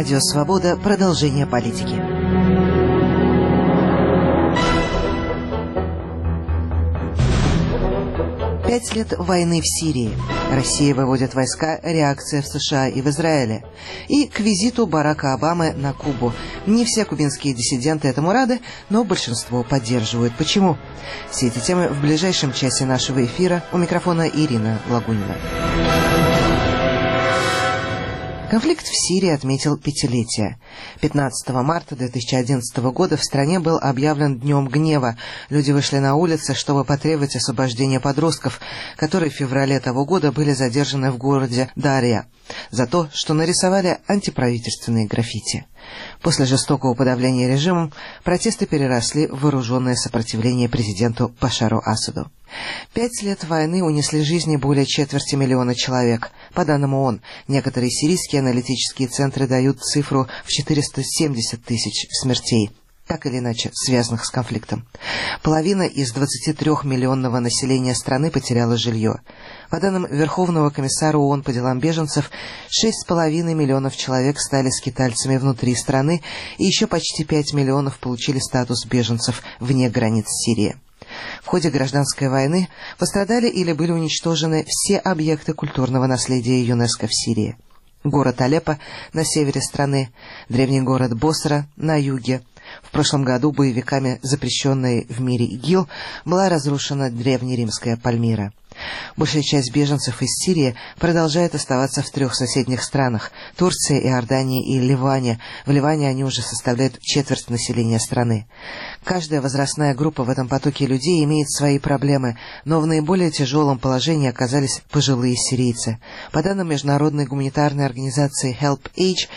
Радио Свобода. Продолжение политики. Пять лет войны в Сирии. Россия выводит войска, реакция в США и в Израиле. И к визиту Барака Обамы на Кубу. Не все кубинские диссиденты этому рады, но большинство поддерживают. Почему? Все эти темы в ближайшем часе нашего эфира. У микрофона Ирина Лагунина. Конфликт в Сирии отметил пятилетие. 15 марта 2011 года в стране был объявлен Днем гнева. Люди вышли на улицы, чтобы потребовать освобождения подростков, которые в феврале того года были задержаны в городе Дарья за то, что нарисовали антиправительственные граффити. После жестокого подавления режимом протесты переросли в вооруженное сопротивление президенту Башару Асаду. 5 лет войны унесли жизни более 250 000 человек. По данным ООН, некоторые сирийские аналитические центры дают цифру в 470 000 смертей, так или иначе связанных с конфликтом. Половина из 23-миллионного населения страны потеряла жилье. По данным Верховного комиссара ООН по делам беженцев, 6,5 миллионов человек стали скитальцами внутри страны, и еще почти 5 миллионов получили статус беженцев вне границ Сирии. В ходе гражданской войны пострадали или были уничтожены все объекты культурного наследия ЮНЕСКО в Сирии. Город Алеппо на севере страны, древний город Босра на юге. В прошлом году боевиками, запрещенной в мире ИГИЛ, была разрушена древнеримская Пальмира. Большая часть беженцев из Сирии продолжает оставаться в 3 соседних странах – Турции, Иордании и Ливане. В Ливане они уже составляют четверть населения страны. Каждая возрастная группа в этом потоке людей имеет свои проблемы, но в наиболее тяжелом положении оказались пожилые сирийцы. По данным международной гуманитарной организации HelpAge,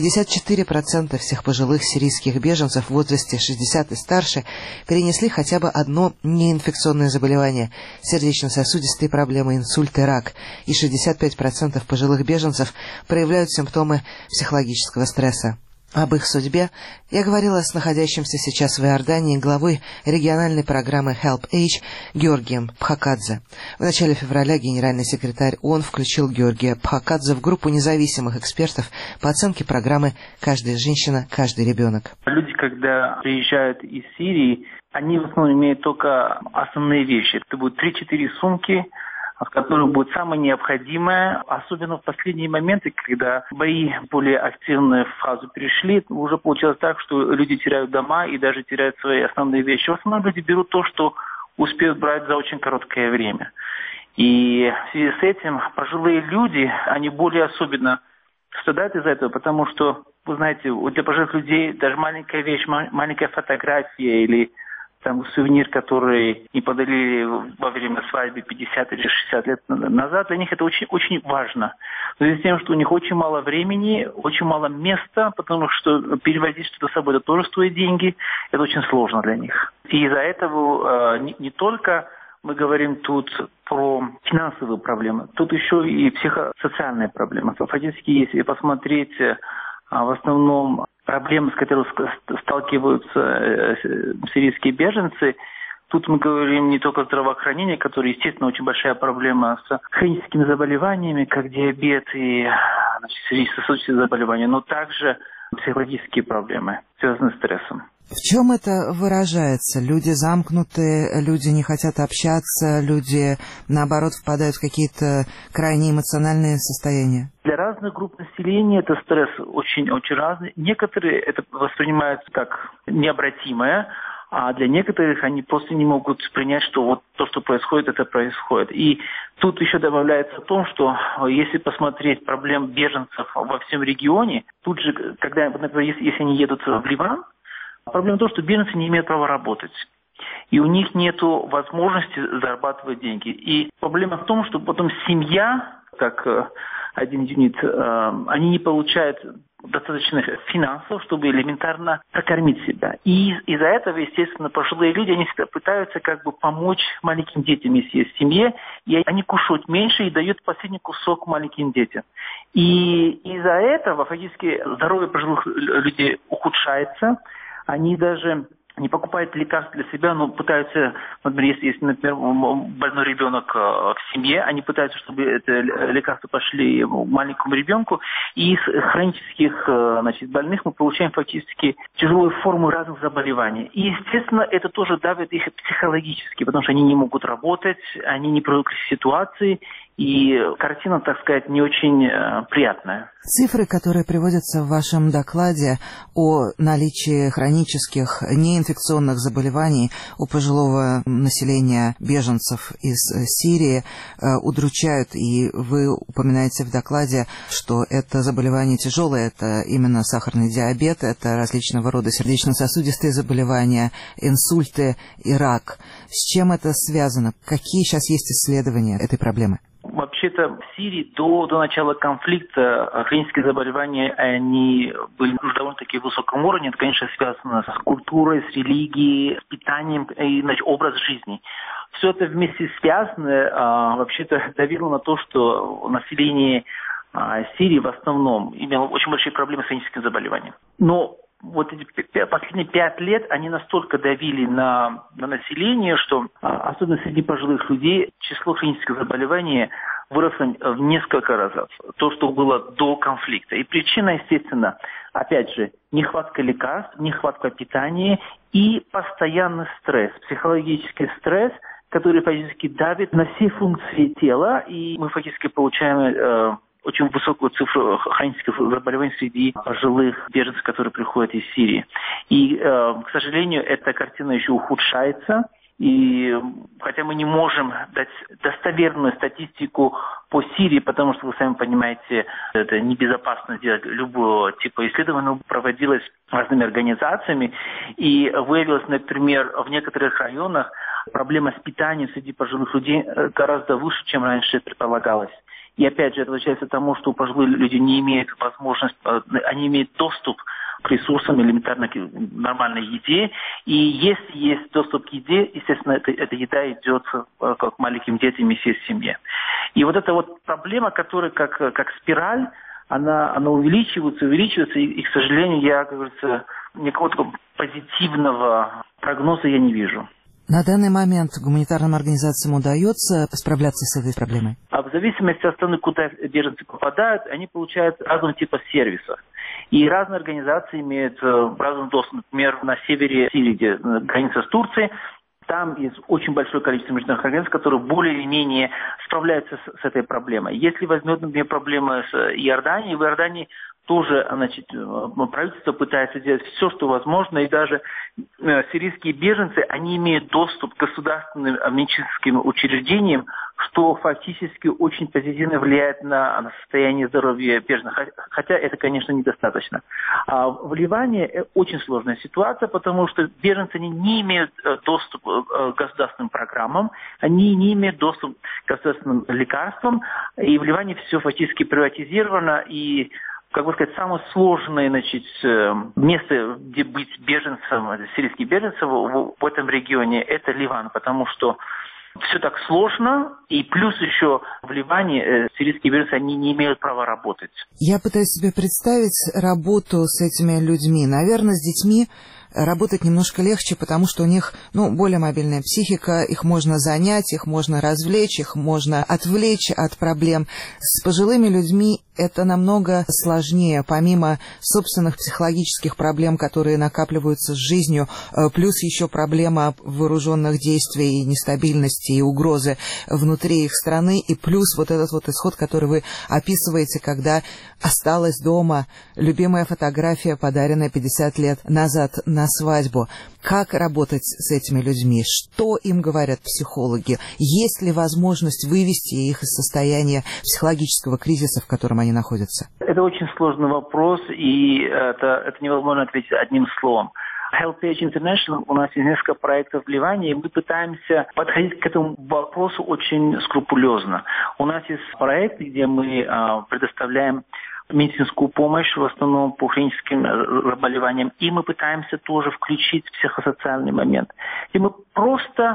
54% всех пожилых сирийских беженцев в возрасте 60 и старше перенесли хотя бы одно неинфекционное заболевание – сердечно-сосудистые проблемы, инсульт и рак, и 65% пожилых беженцев проявляют симптомы психологического стресса. Об их судьбе я говорила с находящимся сейчас в Иордании главой региональной программы HelpAge Георгием Пхакадзе. В начале февраля генеральный секретарь ООН включил Георгия Пхакадзе в группу независимых экспертов по оценке программы «Каждая женщина, каждый ребенок». Люди, когда приезжают из Сирии, они в основном имеют только основные вещи. Это будут 3-4 сумки, в которых будет самое необходимое, особенно в последние моменты, когда бои более активно в фазу перешли, уже получилось так, что люди теряют дома и даже теряют свои основные вещи. В основном люди берут то, что успеют брать за очень короткое время. И в связи с этим пожилые люди, они более особенно страдают из-за этого, потому что, вы знаете, для пожилых людей даже маленькая вещь, маленькая фотография или там сувенир, который не подарили во время свадьбы 50 или 60 лет назад, для них это очень, очень важно. В связи с тем, что у них очень мало времени, очень мало места, потому что перевозить что-то с собой это тоже стоит деньги, это очень сложно для них. И из-за этого не только мы говорим тут про финансовые проблемы, тут еще и психосоциальные проблемы. Фактически, если посмотреть в основном проблемы, с которыми сталкиваются сирийские беженцы, тут мы говорим не только о здравоохранении, которое, естественно, очень большая проблема с хроническими заболеваниями, как диабет и сердечно-сосудистые заболевания, но также психологические проблемы, связанные с стрессом. В чем это выражается? Люди замкнутые, люди не хотят общаться, люди, наоборот, впадают в какие-то крайне эмоциональные состояния? Для разных групп населения это стресс очень-очень разный. Некоторые это воспринимают как необратимое, а для некоторых они просто не могут принять, что вот то, что происходит, это происходит. И тут еще добавляется то, что если посмотреть проблем беженцев во всем регионе, тут же, когда, например, если они едут в Ливан, проблема в том, что беженцы не имеют права работать. И у них нет возможности зарабатывать деньги. И проблема в том, что потом семья, как один юнит, они не получают достаточно финансов, чтобы элементарно прокормить себя. И из-за этого, естественно, пожилые люди, они всегда пытаются как бы помочь маленьким детям, если есть в семье, и они кушают меньше и дают последний кусок маленьким детям. И из-за этого фактически здоровье пожилых людей ухудшается. Они даже не покупают лекарства для себя, но пытаются, например, если, например, больной ребенок в семье, они пытаются, чтобы это лекарства пошли маленькому ребенку. И из хронических, больных мы получаем фактически тяжелые формы разных заболеваний. И, естественно, это тоже давит их психологически, потому что они не могут работать, они не привыкли к ситуации, и картина, так сказать, не очень приятная. Цифры, которые приводятся в вашем докладе о наличии хронических неинфекционных заболеваний у пожилого населения беженцев из Сирии, удручают. И вы упоминаете в докладе, что это заболевание тяжелое, это именно сахарный диабет, это различного рода сердечно-сосудистые заболевания, инсульты и рак. С чем это связано? Какие сейчас есть исследования этой проблемы? Вообще-то в Сирии до начала конфликта хронические заболевания, они были на довольно-таки высоком уровне. Это, конечно, связано с культурой, с религией, с питанием и образ жизни. Все это вместе связано, вообще-то давило на то, что население Сирии в основном имело очень большие проблемы с хроническими заболеваниями. Но вот эти последние 5 лет они настолько давили на население, что, особенно среди пожилых людей, число хронических заболеваний выросло в несколько раз. То, что было до конфликта. И причина, естественно, опять же, нехватка лекарств, нехватка питания и постоянный стресс, психологический стресс, который фактически давит на все функции тела, и мы фактически получаем очень высокую цифру хронических заболеваний среди пожилых беженцев, которые приходят из Сирии. И, к сожалению, эта картина еще ухудшается. И хотя мы не можем дать достоверную статистику по Сирии, потому что, вы сами понимаете, это небезопасно делать любого типа исследования, но проводилось разными организациями. И выявилось, например, в некоторых районах проблема с питанием среди пожилых людей гораздо выше, чем раньше предполагалось. И опять же, это возвращается к тому, что пожилые люди не имеют возможности, они имеют доступ к ресурсам, элементарно к нормальной еде. И если есть доступ к еде, естественно, эта еда идет как маленьким детям и всей семье. И вот эта вот проблема, которая как спираль, она увеличивается, и, к сожалению, я, как говорится, никакого такого позитивного прогноза я не вижу. На данный момент гуманитарным организациям удается справляться с этой проблемой? А в зависимости от страны, куда беженцы попадают, они получают разного типа сервисов. И разные организации имеют разный доступ. Например, на севере Сирии, где граница с Турцией, там есть очень большое количество международных организаций, которые более или менее справляются с этой проблемой. Если возьмем, например, проблемы с Иорданией, в Иордании тоже, правительство пытается делать все, что возможно, и даже сирийские беженцы, они имеют доступ к государственным медицинским учреждениям, что фактически очень позитивно влияет на состояние здоровья беженцев, хотя это, конечно, недостаточно. А в Ливане очень сложная ситуация, потому что беженцы не имеют доступ к государственным программам, они не имеют доступ к государственным лекарствам, и в Ливане все фактически приватизировано, и самое сложное, место, где быть беженцем, сирийских беженцев в этом регионе, это Ливан, потому что все так сложно, и плюс еще в Ливане сирийские беженцы, они не имеют права работать. Я пытаюсь себе представить работу с этими людьми. Наверное, с детьми работать немножко легче, потому что у них, более мобильная психика, их можно занять, их можно развлечь, их можно отвлечь от проблем. С пожилыми людьми это намного сложнее, помимо собственных психологических проблем, которые накапливаются с жизнью, плюс еще проблема вооруженных действий, нестабильности и угрозы внутри их страны, и плюс вот этот вот исход, который вы описываете, когда осталась дома любимая фотография, подаренная 50 лет назад на свадьбу. Как работать с этими людьми? Что им говорят психологи? Есть ли возможность вывести их из состояния психологического кризиса, в котором они находятся? Это очень сложный вопрос, и это невозможно ответить одним словом. HelpAge International, у нас есть несколько проектов в Ливане, и мы пытаемся подходить к этому вопросу очень скрупулезно. У нас есть проект, где мы предоставляем медицинскую помощь, в основном по хроническим заболеваниям, и мы пытаемся тоже включить психосоциальный момент. И мы просто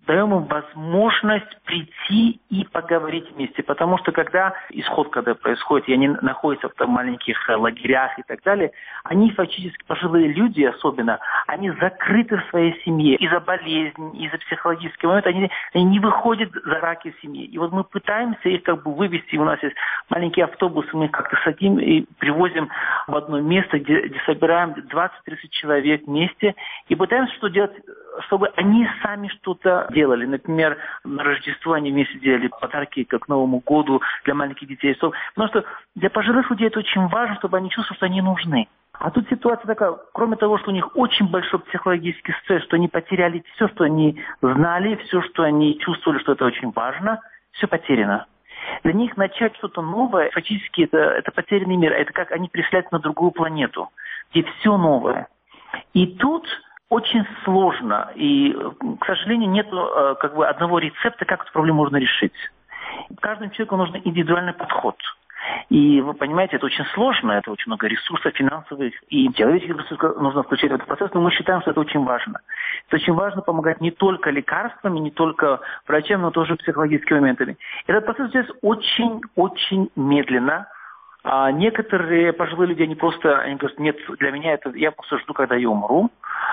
даем им возможность прийти и поговорить вместе. Потому что когда происходит, и они находятся в маленьких лагерях и так далее, они фактически, пожилые люди особенно, они закрыты в своей семье из-за болезни, из-за психологических моментов, они не выходят за рамки семьи. И вот мы пытаемся их вывести, у нас есть маленькие автобусы, мы их как-то садим и привозим в одно место, где собираем 20-30 человек вместе, и пытаемся что делать, чтобы они сами что-то делали. Например, на Рождество они вместе делали подарки к Новому году для маленьких детей. Потому что для пожилых людей это очень важно, чтобы они чувствовали, что они нужны. А тут ситуация такая, кроме того, что у них очень большой психологический стресс, что они потеряли все, что они знали, все, что они чувствовали, что это очень важно, все потеряно. Для них начать что-то новое, фактически это потерянный мир. Это как они пришли на другую планету, где все новое. И тут очень сложно, и, к сожалению, нет одного рецепта, как эту проблему можно решить. Каждому человеку нужен индивидуальный подход. И вы понимаете, это очень сложно, это очень много ресурсов финансовых и человеческих ресурсов нужно включить в этот процесс, но мы считаем, что это очень важно. Это очень важно помогать не только лекарствами, не только врачам, но тоже психологическими моментами. Этот процесс здесь очень-очень медленно. А некоторые пожилые люди, они говорят, нет, для меня это, я просто жду, когда я умру.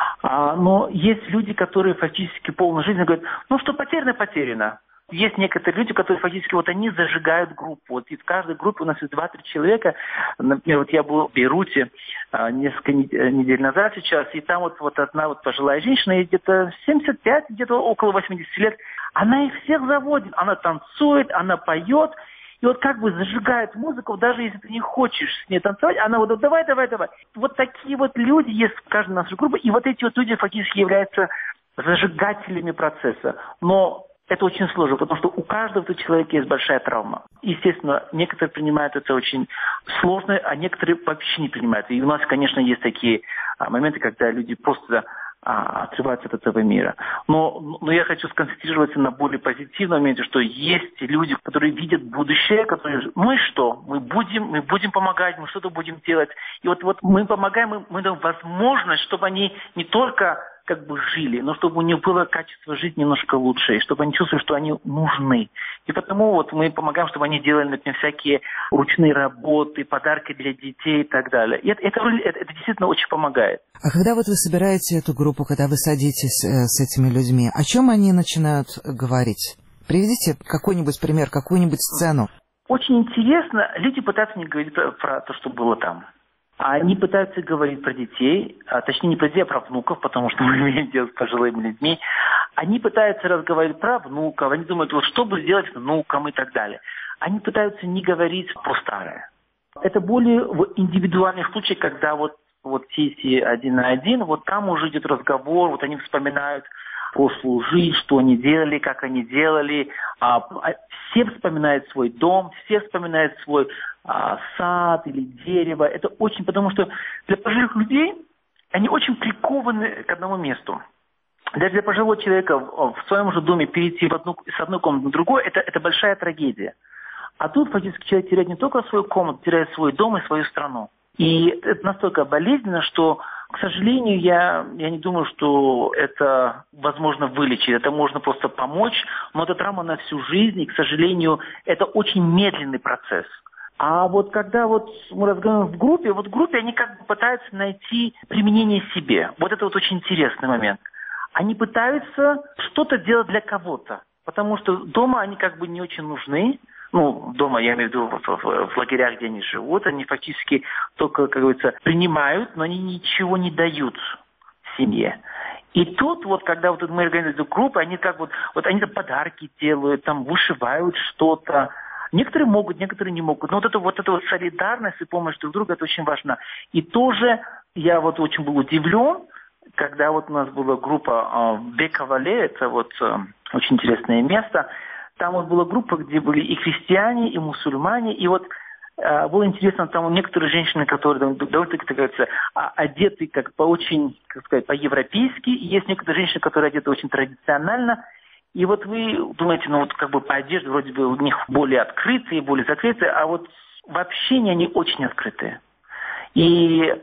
Но есть люди, которые фактически полной жизнью говорят, что потеряно. Есть некоторые люди, которые фактически они зажигают группу. И в каждой группе у нас есть 2-3 человека. Например, я был в Бейруте несколько недель назад сейчас, и там одна пожилая женщина, ей где-то 75, где-то около 80 лет, она их всех заводит, она танцует, она поет, и зажигает музыку, даже если ты не хочешь с ней танцевать, она давай. Вот такие люди есть в каждой нашей группе, и эти люди фактически являются зажигателями процесса. Но это очень сложно, потому что у каждого человека есть большая травма. Естественно, некоторые принимают это очень сложно, а некоторые вообще не принимают. И у нас, конечно, есть такие моменты, когда люди просто отрываются от этого мира. Но я хочу сконцентрироваться на более позитивном моменте, что есть люди, которые видят будущее, которые мы будем помогать, мы что-то будем делать. И мы помогаем, мы даем возможность, чтобы они не только жили, но чтобы у них было качество жизни немножко лучше, и чтобы они чувствовали, что они нужны. И потому мы помогаем, чтобы они делали, например, всякие ручные работы, подарки для детей и так далее. И это действительно очень помогает. А когда вы собираете эту группу, когда вы садитесь с этими людьми, о чем они начинают говорить? Приведите какой-нибудь пример, какую-нибудь сцену. Очень интересно, люди пытаются не говорить про то, что было там. Они пытаются говорить про детей, точнее не про детей, а про внуков, потому что мы имеем дело с пожилыми людьми. Они пытаются разговаривать про внуков, они думают, что бы сделать внукам и так далее. Они пытаются не говорить про старое. Это более в индивидуальных случаях, когда сессии один на один, там уже идет разговор, они вспоминают прошлую жизнь, что они делали, как они делали. Все вспоминают свой дом, все вспоминают свой сад или дерево. Это очень, потому что для пожилых людей они очень прикованы к одному месту. Даже для пожилого человека в своем же доме перейти с одной комнаты на другую, это большая трагедия. А тут фактически человек теряет не только свою комнату, теряет свой дом и свою страну. И это настолько болезненно, что, к сожалению, я не думаю, что это возможно вылечить. Это можно просто помочь, но это травма на всю жизнь, и, к сожалению, это очень медленный процесс. А когда мы разговариваем в группе они пытаются найти применение себе. Это очень интересный момент. Они пытаются что-то делать для кого-то, потому что дома они не очень нужны. Дома, я имею в виду в лагерях, где они живут, они фактически только, принимают, но они ничего не дают семье. И тут, когда мы организуем группы, они они подарки делают, вышивают что-то. Некоторые могут, некоторые не могут. Но эта солидарность и помощь друг другу, это очень важно. И тоже я очень был удивлен, когда у нас была группа в Бек-Вале, это очень интересное место. Там была группа, где были и христиане, и мусульмане. И было интересно, там некоторые женщины, которые довольно-таки, одеты очень, по-европейски. И есть некоторые женщины, которые одеты очень традиционально. И вы думаете, по одежде вроде бы у них более открытые, более закрытые, а в общении они очень открытые. И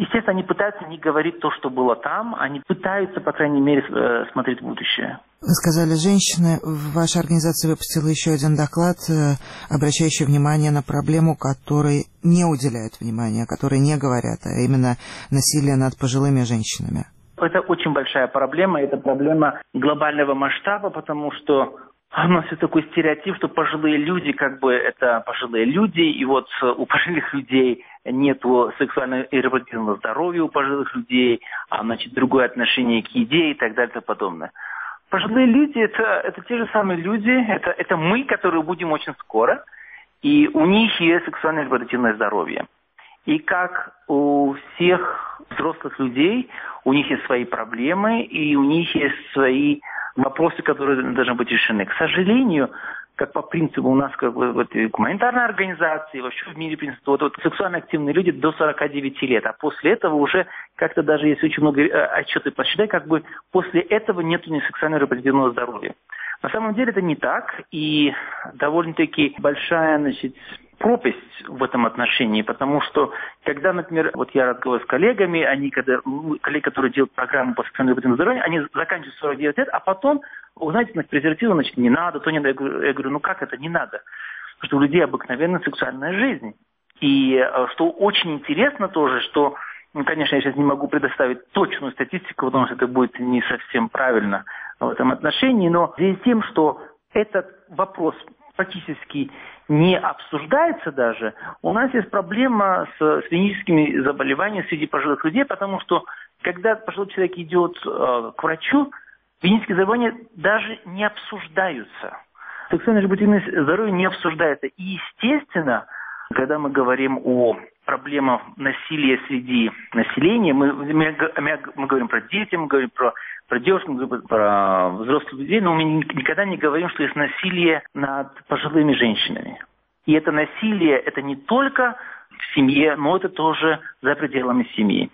Естественно, они пытаются не говорить то, что было там, они пытаются, по крайней мере, смотреть в будущее. Вы сказали, женщины. Ваша организация выпустила еще один доклад, обращающий внимание на проблему, которой не уделяют внимания, о которой не говорят, а именно насилие над пожилыми женщинами. Это очень большая проблема, это проблема глобального масштаба, потому что у нас есть такой стереотип, что пожилые люди, это пожилые люди, и вот у пожилых людей нету сексуального и репродуктивного здоровья у пожилых людей, другое отношение к еде и так далее и тому подобное. Пожилые люди это те же самые люди, это мы, которые будем очень скоро, и у них есть сексуальное и репродуктивное здоровье. И как у всех взрослых людей, у них есть свои проблемы, и у них есть свои вопросы, которые должны быть решены. К сожалению, как по принципу у нас гуманитарная организация, вообще в мире принцип, сексуально активные люди до 49 лет, а после этого уже как-то даже есть очень много отчетов посчитать, после этого нет ни сексуального репродуктивного здоровья. На самом деле это не так, и довольно-таки большая, пропасть в этом отношении, потому что, когда, например, я разговариваю с коллегами, коллеги, которые делают программу по сексуальному репродуктивному здоровью, они заканчивают 49 лет, а потом, презервативы, не надо, то не надо. Я говорю, как это не надо? Потому что у людей обыкновенная сексуальная жизнь. И что очень интересно тоже, что, конечно, я сейчас не могу предоставить точную статистику, потому что это будет не совсем правильно в этом отношении, но здесь тем, что этот вопрос практически не обсуждается даже, у нас есть проблема с венерическими заболеваниями среди пожилых людей, потому что, когда пожилой человек идет к врачу, венерические заболевания даже не обсуждаются. Сексуальное репродуктивное здоровье не обсуждается. И, естественно, когда мы говорим о проблемах насилия среди населения, мы говорим про детей, мы говорим про девушек, мы говорим про взрослых людей, но мы никогда не говорим, что есть насилие над пожилыми женщинами. И это насилие, это не только в семье, но это тоже за пределами семьи.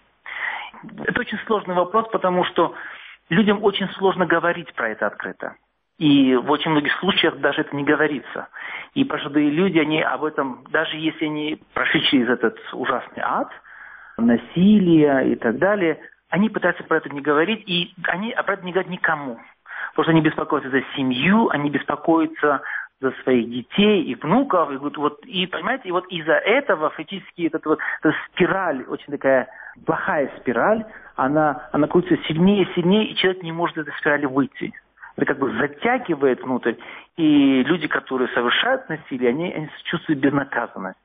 Это очень сложный вопрос, потому что людям очень сложно говорить про это открыто. И в очень многих случаях даже это не говорится. И пожилые люди, они об этом, даже если они прошли через этот ужасный ад, насилие и так далее, они пытаются про это не говорить, и они про это не говорят никому. Потому что они беспокоятся за семью, они беспокоятся за своих детей и внуков. И понимаете, из-за этого фактически эта спираль, очень такая плохая спираль, она крутится сильнее и сильнее, и человек не может из этой спирали выйти. Это затягивает внутрь, и люди, которые совершают насилие, они чувствуют безнаказанность.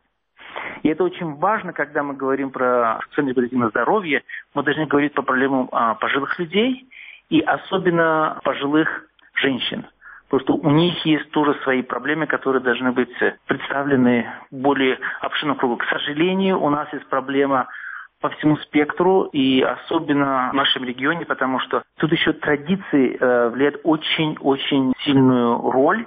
И это очень важно, когда мы говорим про сексуальное и репродуктивное здоровье, мы должны говорить по проблемам пожилых людей и особенно пожилых женщин. Потому что у них есть тоже свои проблемы, которые должны быть представлены в более обширном кругу. К сожалению, у нас есть проблема по всему спектру, и особенно в нашем регионе, потому что тут еще традиции влияют очень-очень сильную роль,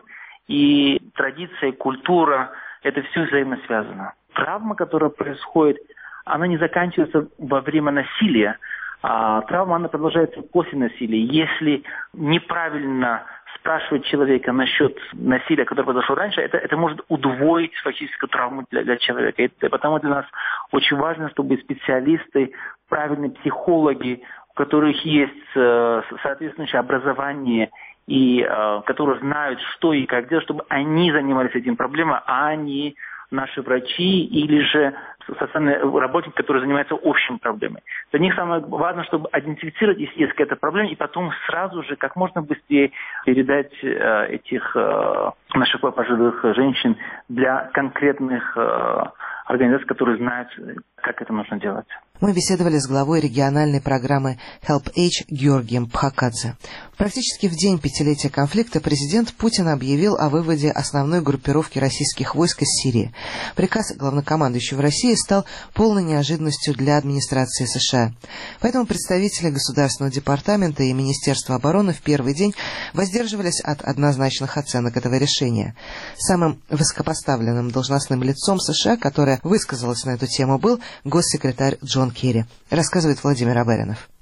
и традиция, культура, это все взаимосвязано. Травма, которая происходит, она не заканчивается во время насилия, а травма, она продолжается после насилия. Если неправильно спрашивать человека насчет насилия, которое произошло раньше, это может удвоить фактически травму для человека. И потому для нас очень важно, чтобы специалисты, правильные психологи, у которых есть соответствующее образование и которые знают, что и как делать, чтобы они занимались этим проблемой, а не наши врачи или же социальные работники, которые занимаются общими проблемами. Для них самое важное, чтобы идентифицировать, если есть какая-то проблема, и потом сразу же, как можно быстрее передать этих наших пожилых женщин для конкретных организаций, которые знают, как это нужно делать. Мы беседовали с главой региональной программы HelpAge Георгием Пхакадзе. Практически в день пятилетия конфликта президент Путин объявил о выводе основной группировки российских войск из Сирии. Приказ главнокомандующего России стал полной неожиданностью для администрации США. Поэтому представители Государственного департамента и Министерства обороны в первый день воздерживались от однозначных оценок этого решения. Самым высокопоставленным должностным лицом США, которое высказалось на эту тему, был госсекретарь Джон Керри, рассказывает Владимир Аберинов.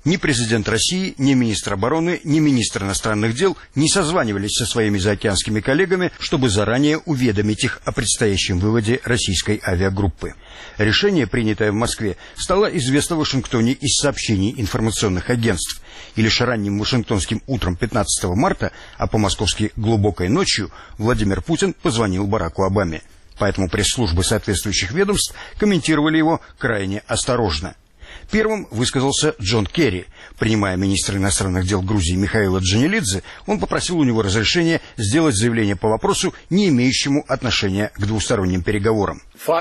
Ни президент России, ни министр обороны, ни министр иностранных дел не созванивались со своими заокеанскими коллегами, чтобы заранее уведомить их о предстоящем выводе российской авиагруппы. Решение, принятое в Москве, стало известно в Вашингтоне из сообщений информационных агентств. И лишь ранним вашингтонским утром 15 марта, а по-московски глубокой ночью, Владимир Путин позвонил Бараку Обаме. Поэтому пресс-службы соответствующих ведомств комментировали его крайне осторожно. Первым высказался Джон Керри. Принимая министра иностранных дел Грузии Михаила Джанелидзе, он попросил у него разрешения сделать заявление по вопросу, не имеющему отношения к двусторонним переговорам.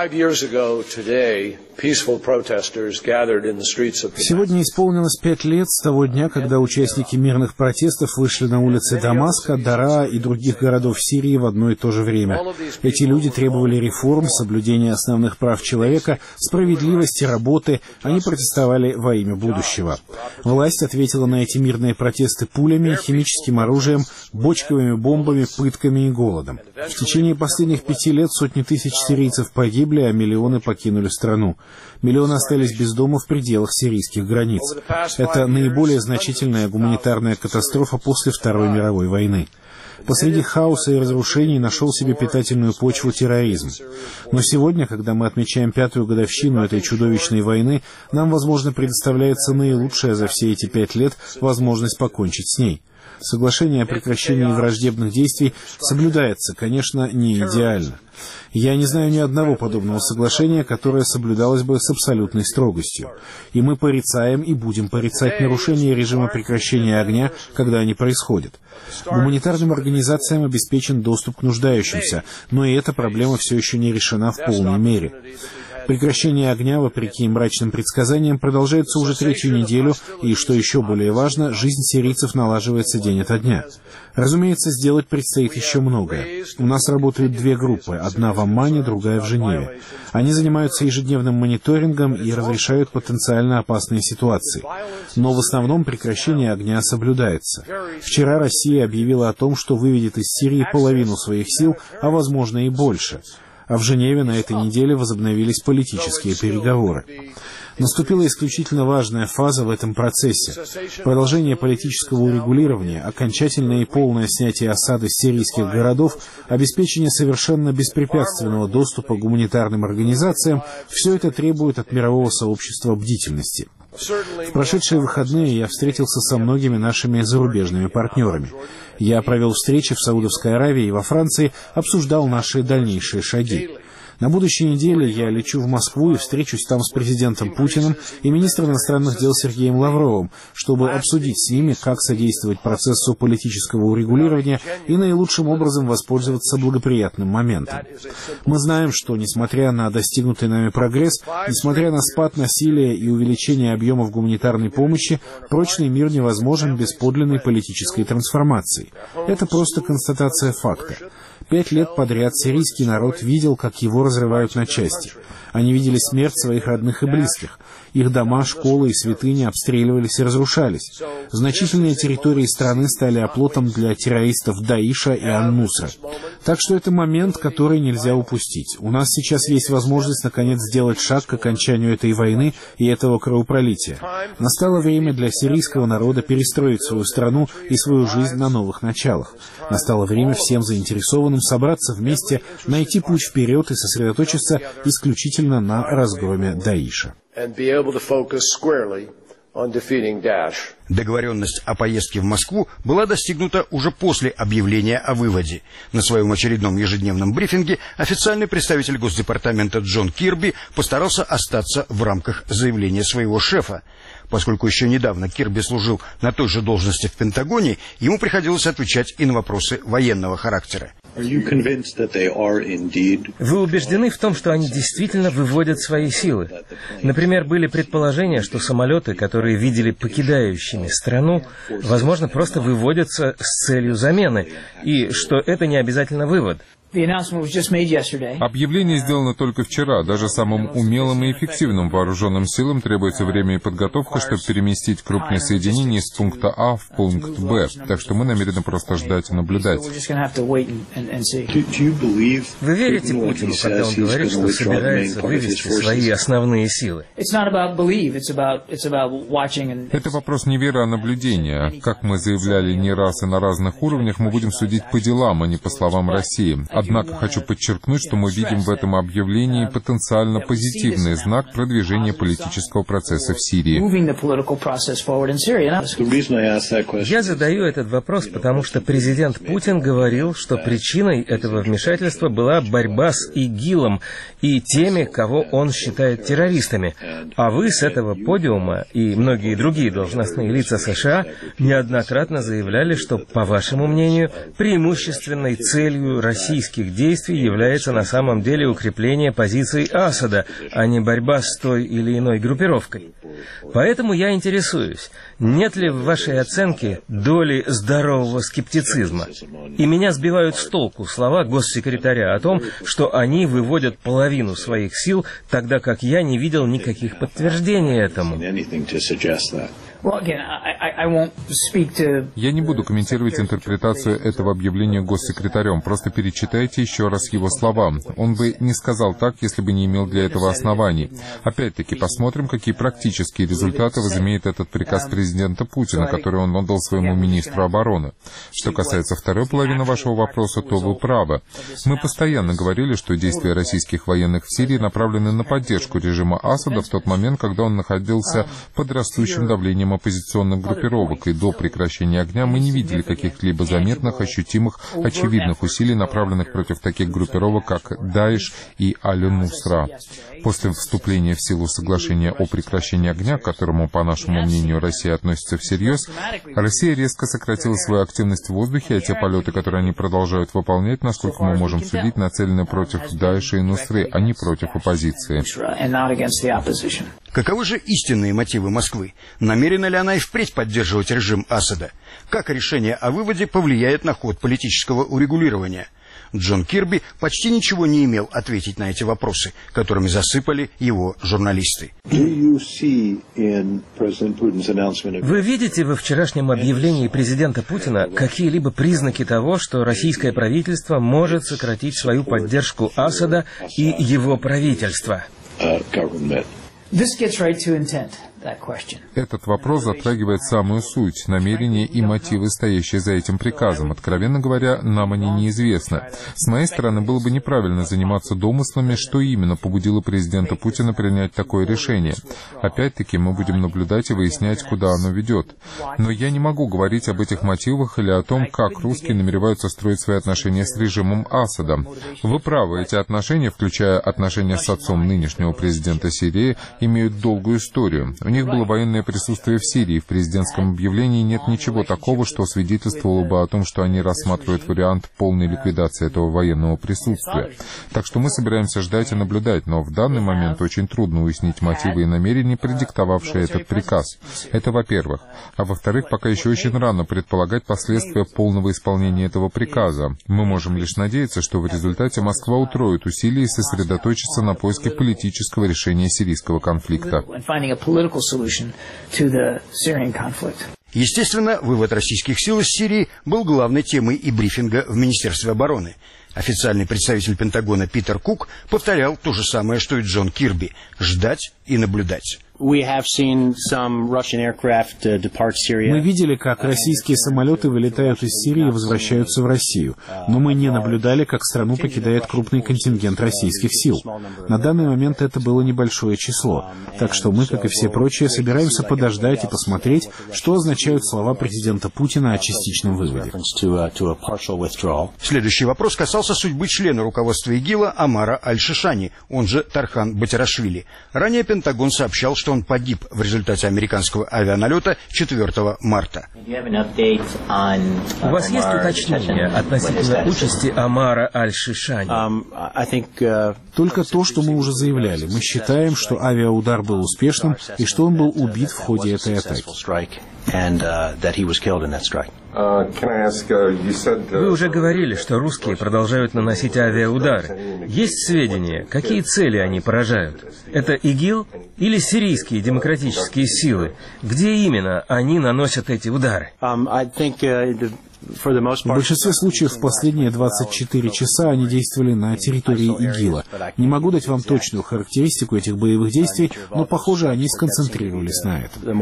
Сегодня исполнилось 5 лет с того дня, когда участники мирных протестов вышли на улицы Дамаска, Дараа и других городов Сирии в одно и то же время. Эти люди требовали реформ, соблюдения основных прав человека, справедливости, работы. Они протестовали во имя будущего. Власть ответила на эти мирные протесты пулями, химическим оружием, бочковыми бомбами, пытками и голодом. В течение последних 5 лет сотни тысяч сирийцев погибли, а миллионы покинули страну. Миллионы остались без дома в пределах сирийских границ. Это наиболее значительная гуманитарная катастрофа после Второй мировой войны. Посреди хаоса и разрушений нашел себе питательную почву терроризм. Но сегодня, когда мы отмечаем 5-ю годовщину этой чудовищной войны, нам, возможно, предоставляется наилучшая за все эти 5 лет возможность покончить с ней. Соглашение о прекращении враждебных действий соблюдается, конечно, не идеально. Я не знаю ни одного подобного соглашения, которое соблюдалось бы с абсолютной строгостью. И мы порицаем и будем порицать нарушения режима прекращения огня, когда они происходят. Гуманитарным организациям обеспечен доступ к нуждающимся, но и эта проблема все еще не решена в полной мере. Прекращение огня, вопреки мрачным предсказаниям, продолжается уже 3-ю неделю, и, что еще более важно, жизнь сирийцев налаживается день ото дня. Разумеется, сделать предстоит еще многое. У нас работают 2 группы, одна в Аммане, другая в Женеве. Они занимаются ежедневным мониторингом и разрешают потенциально опасные ситуации. Но в основном прекращение огня соблюдается. Вчера Россия объявила о том, что выведет из Сирии половину своих сил, а возможно и больше. А в Женеве на этой неделе возобновились политические переговоры. Наступила исключительно важная фаза в этом процессе. Продолжение политического урегулирования, окончательное и полное снятие осады сирийских городов, обеспечение совершенно беспрепятственного доступа к гуманитарным организациям — все это требует от мирового сообщества бдительности. В прошедшие выходные я встретился со многими нашими зарубежными партнерами. Я провел встречи в Саудовской Аравии и во Франции, обсуждал наши дальнейшие шаги. На будущей неделе я лечу в Москву и встречусь там с президентом Путиным и министром иностранных дел Сергеем Лавровым, чтобы обсудить с ними, как содействовать процессу политического урегулирования и наилучшим образом воспользоваться благоприятным моментом. Мы знаем, что, несмотря на достигнутый нами прогресс, несмотря на спад насилия и увеличение объемов гуманитарной помощи, прочный мир невозможен без подлинной политической трансформации. Это просто констатация факта. 5 лет подряд сирийский народ видел, как его разрывают на части. Они видели смерть своих родных и близких. Их дома, школы и святыни обстреливались и разрушались. Значительные территории страны стали оплотом для террористов Даиша и Ан-Нусра. Так что это момент, который нельзя упустить. У нас сейчас есть возможность, наконец, сделать шаг к окончанию этой войны и этого кровопролития. Настало время для сирийского народа перестроить свою страну и свою жизнь на новых началах. Настало время всем заинтересованным собраться вместе, найти путь вперед и сосредоточиться исключительно на разгроме Даиша. Договоренность о поездке в Москву была достигнута уже после объявления о выводе. На своем очередном ежедневном брифинге официальный представитель Госдепартамента Джон Кирби постарался остаться в рамках заявления своего шефа. Поскольку еще недавно Кирби служил на той же должности в Пентагоне, ему приходилось отвечать и на вопросы военного характера. Вы убеждены в том, что они действительно выводят свои силы? Например, были предположения, что самолеты, которые видели покидающими страну, возможно, просто выводятся с целью замены, и что это не обязательно вывод. Объявление сделано только вчера. Даже самым умелым и эффективным вооруженным силам требуется время и подготовка, чтобы переместить крупные соединения из пункта А в пункт Б. Так что мы намерены просто ждать и наблюдать. Вы верите Путину, когда он говорит, что собирается вывести свои основные силы? Это вопрос не веры, а наблюдения. Как мы заявляли не раз и на разных уровнях, мы будем судить по делам, а не по словам России. Однако хочу подчеркнуть, что мы видим в этом объявлении потенциально позитивный знак продвижения политического процесса в Сирии. Я задаю этот вопрос, потому что президент Путин говорил, что причиной этого вмешательства была борьба с ИГИЛом и теми, кого он считает террористами. А вы с этого подиума и многие другие должностные лица США неоднократно заявляли, что, по вашему мнению, преимущественной целью российских действий является на самом деле укрепление позиций Асада, а не борьба с той или иной группировкой. Поэтому я интересуюсь, нет ли в вашей оценке доли здорового скептицизма? И меня сбивают с толку слова госсекретаря о том, что они выводят половину своих сил, тогда как я не видел никаких подтверждений этому. Я не буду комментировать интерпретацию этого объявления госсекретарем, просто перечитайте еще раз его слова. Он бы не сказал так, если бы не имел для этого оснований. Опять-таки, посмотрим, какие практические результаты возымеет этот приказ президента Путина, который он отдал своему министру обороны. Что касается второй половины вашего вопроса, то вы правы. Мы постоянно говорили, что действия российских военных в Сирии направлены на поддержку режима Асада в тот момент, когда он находился под растущим давлением оппозиционных группировок, и до прекращения огня мы не видели каких-либо заметных, ощутимых, очевидных усилий, направленных против таких группировок, как Даиш и Аль-Нусра. После вступления в силу соглашения о прекращении огня, к которому, по нашему мнению, Россия относится всерьез, Россия резко сократила свою активность в воздухе, а те полеты, которые они продолжают выполнять, насколько мы можем судить, нацелены против Даиша и Нусры, а не против оппозиции. Каковы же истинные мотивы Москвы? Намерена ли она и впредь поддерживать режим Асада? Как решение о выводе повлияет на ход политического урегулирования? Джон Кирби почти ничего не имел ответить на эти вопросы, которыми засыпали его журналисты. Вы видите во вчерашнем объявлении президента Путина какие-либо признаки того, что российское правительство может сократить свою поддержку Асада и его правительства? Этот вопрос затрагивает самую суть, намерения и мотивы, стоящие за этим приказом. Откровенно говоря, нам они неизвестны. С моей стороны, было бы неправильно заниматься домыслами, что именно побудило президента Путина принять такое решение. Опять-таки, мы будем наблюдать и выяснять, куда оно ведет. Но я не могу говорить об этих мотивах или о том, как русские намереваются строить свои отношения с режимом Асада. Вы правы, эти отношения, включая отношения с отцом нынешнего президента Сирии, имеют долгую историю. У них было военное присутствие в Сирии. В президентском объявлении нет ничего такого, что свидетельствовало бы о том, что они рассматривают вариант полной ликвидации этого военного присутствия. Так что мы собираемся ждать и наблюдать, но в данный момент очень трудно уяснить мотивы и намерения, предиктовавшие этот приказ. Это во-первых. А во-вторых, пока еще очень рано предполагать последствия полного исполнения этого приказа. Мы можем лишь надеяться, что в результате Москва утроит усилия и сосредоточится на поиске политического решения сирийского конфликта. Естественно, вывод российских сил из Сирии был главной темой и брифинга в Министерстве обороны. Официальный представитель Пентагона Питер Кук повторял то же самое, что и Джон Кирби – ждать и наблюдать. Мы видели, как российские самолеты вылетают из Сирии и возвращаются в Россию, но мы не наблюдали, как страну покидает крупный контингент российских сил. На данный момент это было небольшое число, так что мы, как и все прочие, собираемся подождать и посмотреть, что означают слова президента Путина о частичном выводе. Следующий вопрос касался судьбы члена руководства ИГИЛа Омара Аль-Шишани, он же Тархан Батирашвили. Ранее Пентагон сообщал, что он погиб в результате американского авианалета 4 марта. У вас есть уточнения относительно участи Омара Аль-Шишани? Только то, что мы уже заявляли. Мы считаем, что авиаудар был успешным и что он был убит в ходе этой атаки. Вы уже говорили, что русские продолжают наносить авиаудары. Есть сведения, какие цели они поражают? Это ИГИЛ или сирийские демократические силы? Где именно они наносят эти удары? В большинстве случаев в последние 24 часа они действовали на территории ИГИЛа. Не могу дать вам точную характеристику этих боевых действий, но, похоже, они сконцентрировались на этом.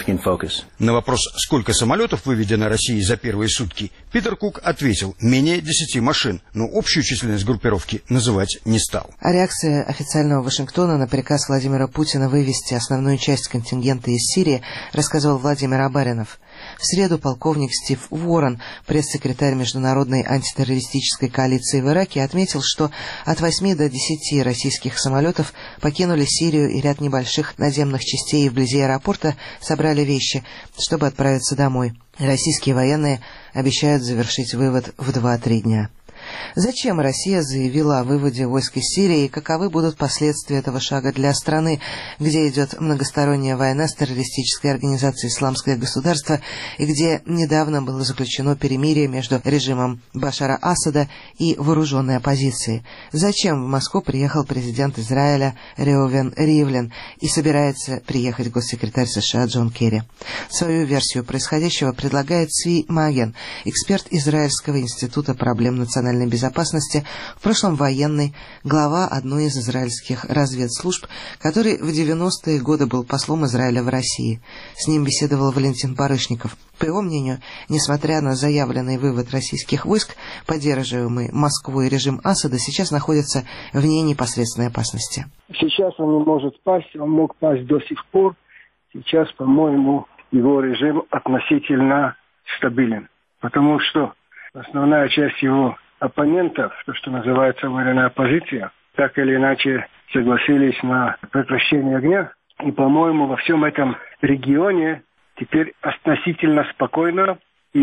На вопрос, сколько самолетов выведено Россией за первые сутки, Питер Кук ответил: менее 10 машин, но общую численность группировки называть не стал. О реакции официального Вашингтона на приказ Владимира Путина вывести основную часть контингента из Сирии рассказывал Владимир Абаринов. В среду полковник Стив Уоррен, пресс-секретарь Международной антитеррористической коалиции в Ираке, отметил, что от 8 до 10 российских самолетов покинули Сирию, и ряд небольших наземных частей вблизи аэропорта собрали вещи, чтобы отправиться домой. Российские военные обещают завершить вывод в 2-3 дня. Зачем Россия заявила о выводе войск из Сирии и каковы будут последствия этого шага для страны, где идет многосторонняя война с террористической организацией «Исламское государство» и где недавно было заключено перемирие между режимом Башара Асада и вооруженной оппозицией? Зачем в Москву приехал президент Израиля Реувен Ривлин и собирается приехать госсекретарь США Джон Керри? Свою версию происходящего предлагает Цви Маген, эксперт Израильского института проблем национальной безопасности, в прошлом военный, глава одной из израильских разведслужб, который в 90-е годы был послом Израиля в России. С ним беседовал Валентин Барышников. По его мнению, несмотря на заявленный вывод российских войск, поддерживаемый Москвой режим Асада сейчас находится вне непосредственной опасности. Сейчас он не может пасть, он мог пасть до сих пор. Сейчас, по-моему, его режим относительно стабилен, потому что основная часть его оппонентов, то, что называется военная оппозиция, так или иначе согласились на прекращение огня. И, по-моему, во всем этом регионе теперь относительно спокойно,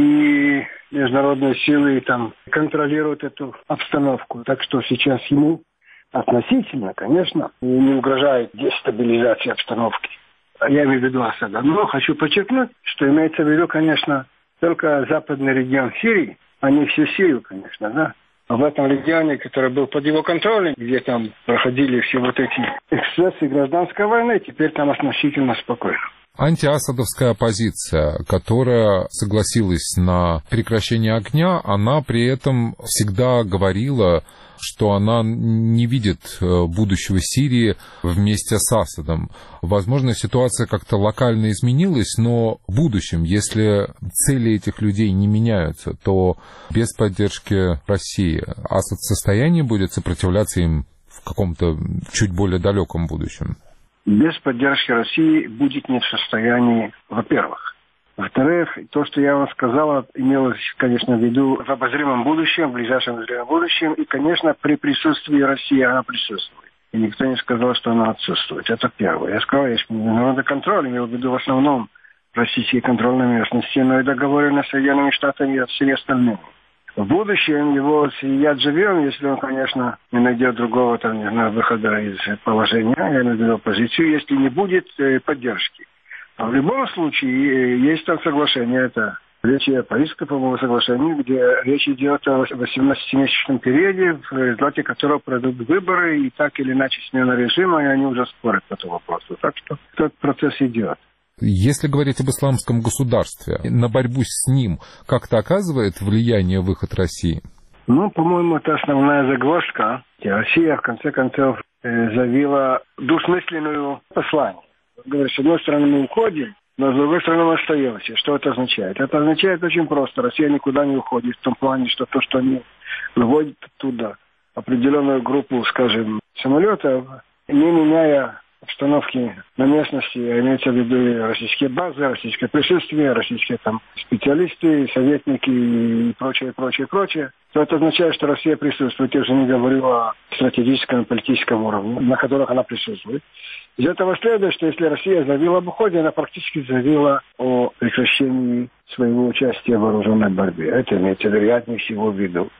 и международные силы там контролируют эту обстановку. Так что сейчас ему относительно, конечно, не угрожает дестабилизация обстановки. Я имею в виду Асада. Но хочу подчеркнуть, что имеется в виду, конечно, только западный регион Сирии, а не всю Сирию, конечно, да. В этом регионе, который был под его контролем, где там проходили все вот эти эксцессы гражданской войны, теперь там относительно спокойно. Антиасадовская оппозиция, которая согласилась на прекращение огня, она при этом всегда говорила, что она не видит будущего Сирии вместе с Асадом. Возможно, ситуация как-то локально изменилась, но в будущем, если цели этих людей не меняются, то без поддержки России Асад в состоянии будет сопротивляться им в каком-то чуть более далеком будущем? Без поддержки России будет не в состоянии, во-первых. Во-вторых, то, что я вам сказала, имелось, конечно, в виду в обозримом будущем, в ближайшем обозримом будущем, и, конечно, при присутствии России она присутствует. И никто не сказал, что она отсутствует. Это первое. Я сказал, есть международный контроль, имел в виду в основном российский контроль на местности, но и договоренность с Соединенными Штатами и всеми остальными. В будущем его съедят живем, если он, конечно, не найдет другого там, не знаю, выхода из положения, я имею в виду оппозицию, если не будет поддержки. А в любом случае есть там соглашение, это речь о Парижском, по-моему, соглашении, где речь идет о 18-месячном периоде, в результате которого пройдут выборы, и так или иначе смена режима, и они уже спорят по этому вопросу. Так что этот процесс идет. Если говорить об исламском государстве, на борьбу с ним как-то оказывает влияние выход России? Ну, по-моему, это основная загвоздка. Россия, в конце концов, заявила двусмысленную послание. Говорит, с одной стороны мы уходим, но с другой стороны мы остаемся. Что это означает? Это означает очень просто. Россия никуда не уходит в том плане, что то, что они выводят оттуда определенную группу, скажем, самолетов, не меняя обстановки на местности, имеется в виду российские базы, российское присутствие, российские там специалисты, советники и прочее, то это означает, что Россия присутствует. Я уже не говорю о стратегическом и политическом уровне, на которых она присутствует. Из этого следует, что если Россия заявила об уходе, она практически заявила о прекращении своего участия в вооруженной борьбе. Это имеется вероятнее всего в виду.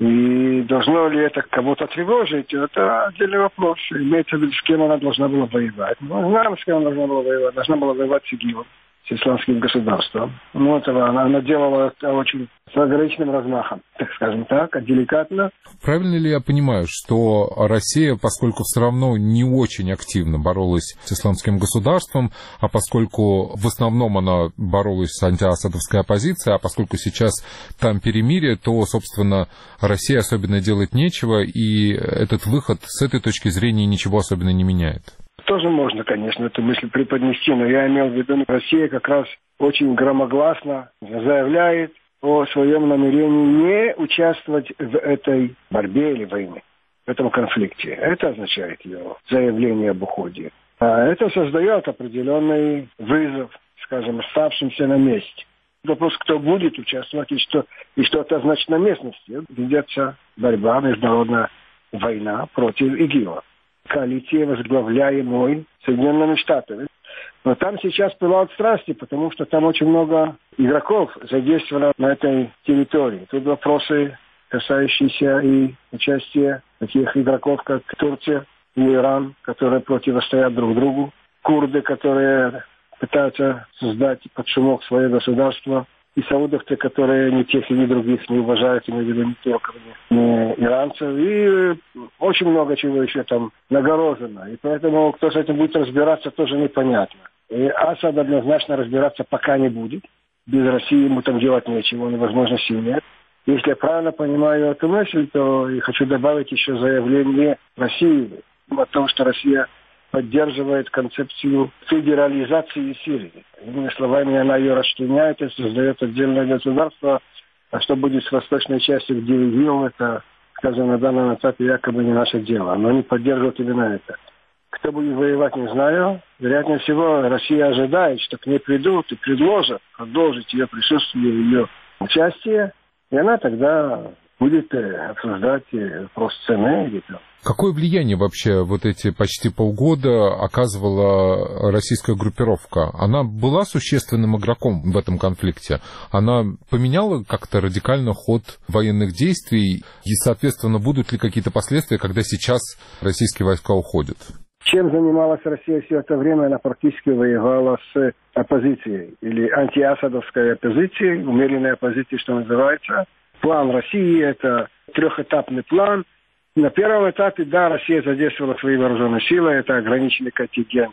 И должно ли это кого-то тревожить, это отдельный вопрос. Имеется в виду, с кем она должна была воевать. Мы знаем, с кем она должна была воевать. Должна была воевать с ИГИЛом. с исламским государством. Ну, этого она делала это очень с ограниченным размахом, так скажем так, деликатно. Правильно ли я понимаю, что Россия, поскольку все равно не очень активно боролась с исламским государством, а поскольку в основном она боролась с антиасадовской оппозицией, а поскольку сейчас там перемирие, то, собственно, России особенно делать нечего, и этот выход с этой точки зрения ничего особенно не меняет? Тоже можно, конечно, эту мысль преподнести, но я имел в виду, Россия как раз очень громогласно заявляет о своем намерении не участвовать в этой борьбе или войне, в этом конфликте. Это означает ее заявление об уходе. А это создает определенный вызов, скажем, оставшимся на месте. Вопрос, кто будет участвовать и что это значит на местности. Ведется борьба, международная война против ИГИЛа. Коалиция, возглавляемой Соединенными Штатами. Но там сейчас пылают страсти, потому что там очень много игроков задействовано на этой территории. Тут вопросы, касающиеся и участия таких игроков, как Турция и Иран, которые противостоят друг другу. Курды, которые пытаются создать под шумок свое государство. И саудовцы, которые ни тех и ни других не уважают, имею в виду ни турков, ни иранцев. И очень много чего еще там нагорожено. И поэтому, кто с этим будет разбираться, тоже непонятно. И Асад однозначно разбираться пока не будет. Без России ему там делать нечего, возможности нет. Если я правильно понимаю эту мысль, то я хочу добавить еще заявление России о том, что Россия поддерживает концепцию федерализации Сирии. Иными словами, она ее расчленяет и создает отдельное государство. А что будет с восточной частью, где ИГИЛ, это, скажем, на данном этапе якобы не наше дело. Но они поддерживают именно это. Кто будет воевать, не знаю. Вероятнее всего, Россия ожидает, что к ней придут и предложат продолжить ее присутствие, ее участие. И она тогда будет обсуждать вопрос цены или там. Какое влияние вообще вот эти почти полгода оказывала российская группировка? Она была существенным игроком в этом конфликте? Она поменяла как-то радикально ход военных действий? И, соответственно, будут ли какие-то последствия, когда сейчас российские войска уходят? Чем занималась Россия все это время? Она практически воевала с оппозицией или антиасадовской оппозицией, умеренной оппозицией, что называется. План России – это трехэтапный план. На первом этапе, да, Россия задействовала свои вооруженные силы, это ограниченный контингент,